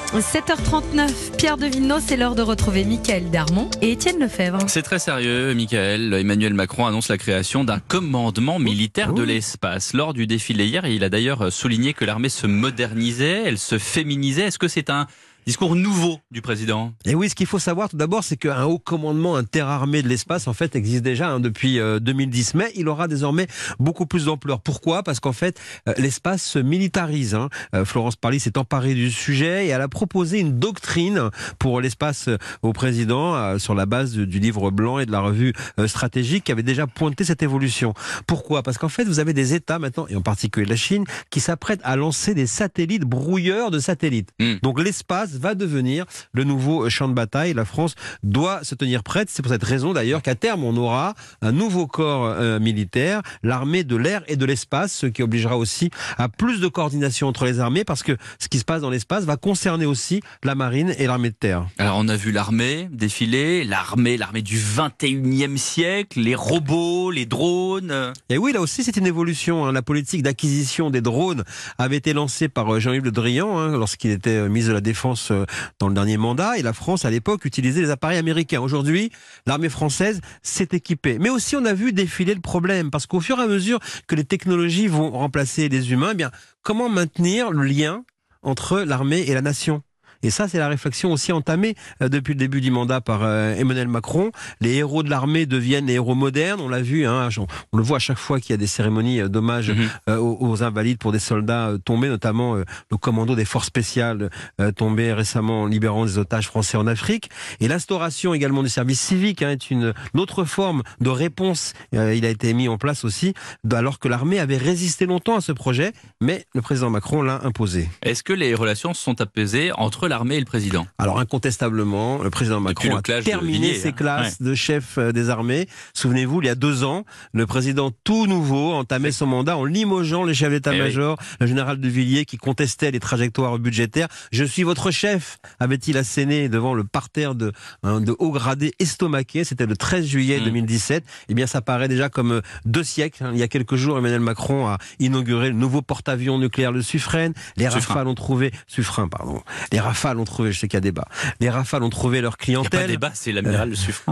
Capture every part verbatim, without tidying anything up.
sept heures trente-neuf, Pierre de Villeneuve, c'est l'heure de retrouver Mickaël Darmon et Étienne Lefebvre. C'est très sérieux, Mickaël. Emmanuel Macron annonce la création d'un commandement militaire de l'espace. Lors du défilé hier, il a d'ailleurs souligné que l'armée se modernisait, elle se féminisait. Est-ce que c'est un discours nouveau du président? Et oui, ce qu'il faut savoir tout d'abord, c'est qu'un haut commandement interarmé de l'espace, en fait, existe déjà hein, depuis euh, deux mille dix, mais il aura désormais beaucoup plus d'ampleur. Pourquoi? Parce qu'en fait, euh, l'espace se militarise. Hein. Euh, Florence Parly s'est emparée du sujet et elle a proposé une doctrine pour l'espace euh, au président euh, sur la base du, du livre blanc et de la revue euh, stratégique qui avait déjà pointé cette évolution. Pourquoi? Parce qu'en fait, vous avez des États maintenant, et en particulier la Chine, qui s'apprêtent à lancer des satellites brouilleurs de satellites. Mmh. Donc l'espace va devenir le nouveau champ de bataille. La France doit se tenir prête. C'est pour cette raison d'ailleurs qu'à terme on aura un nouveau corps euh, militaire, l'armée de l'air et de l'espace, ce qui obligera aussi à plus de coordination entre les armées parce que ce qui se passe dans l'espace va concerner aussi la marine et l'armée de terre. Alors on a vu l'armée défiler, l'armée, l'armée du vingt et unième siècle, les robots, les drones. Et oui, là aussi c'est une évolution. Hein. La politique d'acquisition des drones avait été lancée par Jean-Yves Le Drian hein, lorsqu'il était ministre de la Défense dans le dernier mandat, et la France à l'époque utilisait les appareils américains. Aujourd'hui, l'armée française s'est équipée. Mais aussi on a vu défiler le problème, parce qu'au fur et à mesure que les technologies vont remplacer les humains, eh bien, comment maintenir le lien entre l'armée et la nation ? Et ça, c'est la réflexion aussi entamée euh, depuis le début du mandat par euh, Emmanuel Macron. Les héros de l'armée deviennent les héros modernes. On l'a vu, hein, on, on le voit à chaque fois qu'il y a des cérémonies euh, d'hommage mmh. euh, aux, aux invalides pour des soldats euh, tombés, notamment euh, le commando des forces spéciales euh, tombé récemment en libérant des otages français en Afrique. Et l'instauration également du service civique hein, est une, une autre forme de réponse. Euh, il a été mis en place aussi, alors que l'armée avait résisté longtemps à ce projet, mais le président Macron l'a imposé. Est-ce que les relations se sont apaisées entre l'armée et le président? Alors incontestablement, le président Macron a terminé Villiers, ses classes ouais. de chef des armées. Souvenez-vous, il y a deux ans, le président tout nouveau entamait son mandat en limogeant les chefs d'état-major, oui. le général de Villiers qui contestait les trajectoires budgétaires. Je suis votre chef, avait-il asséné devant le parterre de, hein, de hauts gradés estomaqués. C'était le treize juillet mmh. deux mille dix-sept. Eh bien, ça paraît déjà comme deux siècles. Il y a quelques jours, Emmanuel Macron a inauguré le nouveau porte-avions nucléaire, le Suffren. Les Suffren. Rafales ont trouvé, Suffren, pardon. Les Rafales ont trouvé, je sais qu'il y a débat. Les Rafales ont trouvé leur clientèle. Il n'y a pas de débat, c'est l'amiral euh... de Suffren.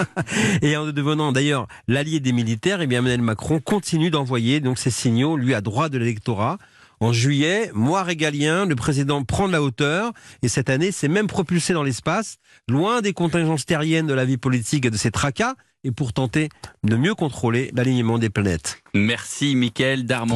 Et en devenant d'ailleurs l'allié des militaires, eh bien Emmanuel Macron continue d'envoyer donc ces signaux, lui à droite de l'électorat. En juillet, mois régalien, le président prend de la hauteur et cette année s'est même propulsé dans l'espace, loin des contingences terriennes de la vie politique et de ses tracas, et pour tenter de mieux contrôler l'alignement des planètes. Merci Mickaël Darmon.